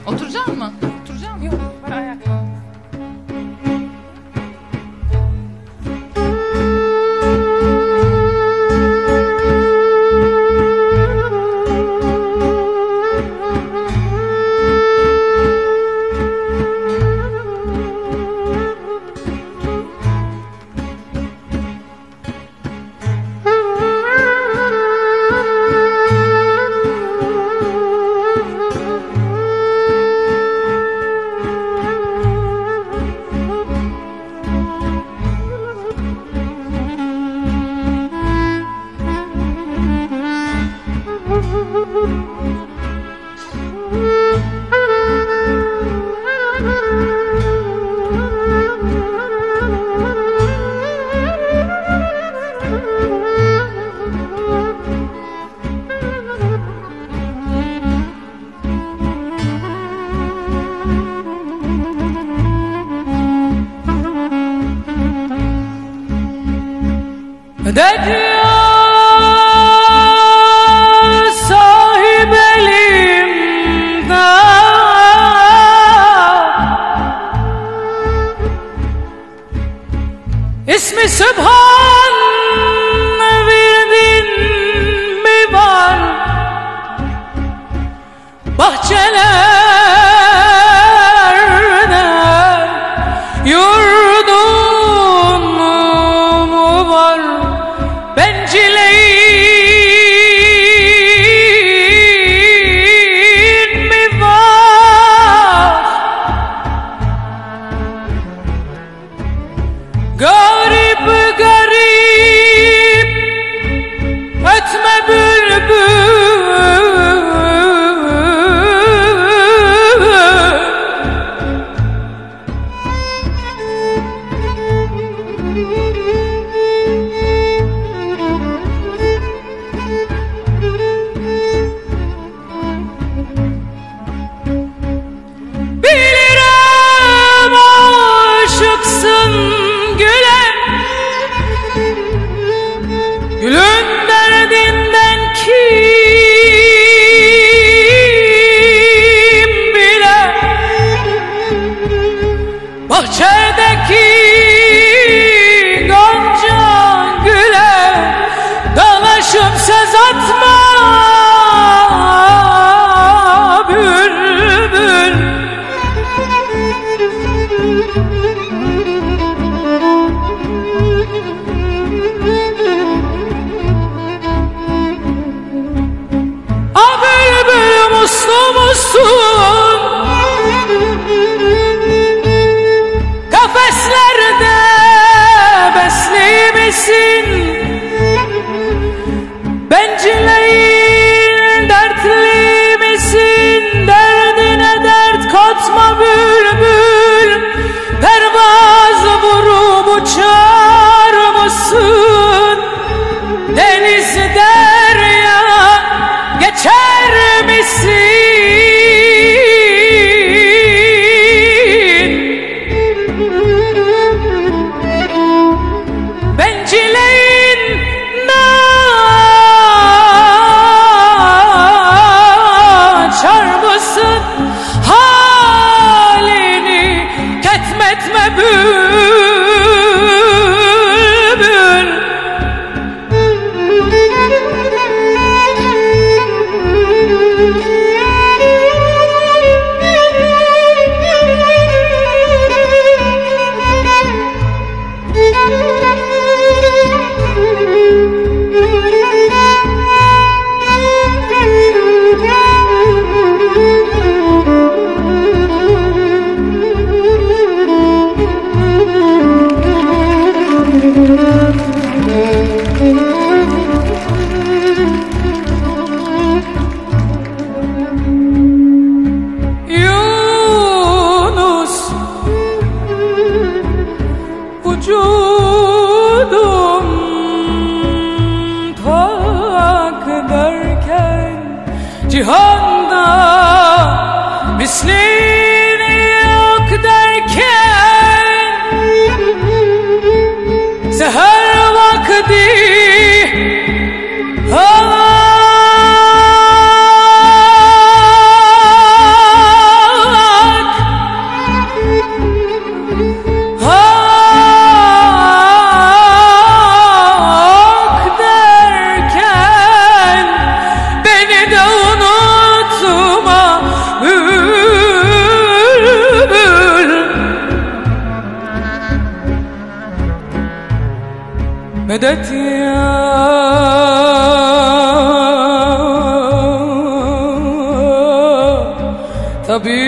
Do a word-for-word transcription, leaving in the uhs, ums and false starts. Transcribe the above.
Oturacak mı? Oturacak mı? Yok, ben ayakta. Derya sahip elimde, İsmi Sübhan verdin mi var bahçelerde, yurdun mu var bencileyin mi var? Garip garip ötme bülbül, bilirim aşıksın güle, gülün derdinden kim bilir, bahçedeki gonca güle dalaşıp söz atma bülbül. Ah bülbül muslu musun? Kafeslerde besli misin? Bencileyin dertli misin? Derdine dert katma bülbül. Pervaz vurup uçar mısın? Deniz derya geçer misin? Bencileyin açar mısın? Halini ketmetme bülbül. Yunus vücudum tak derken, cihanda mislini yok derken, seher vakti ah medet ya tabip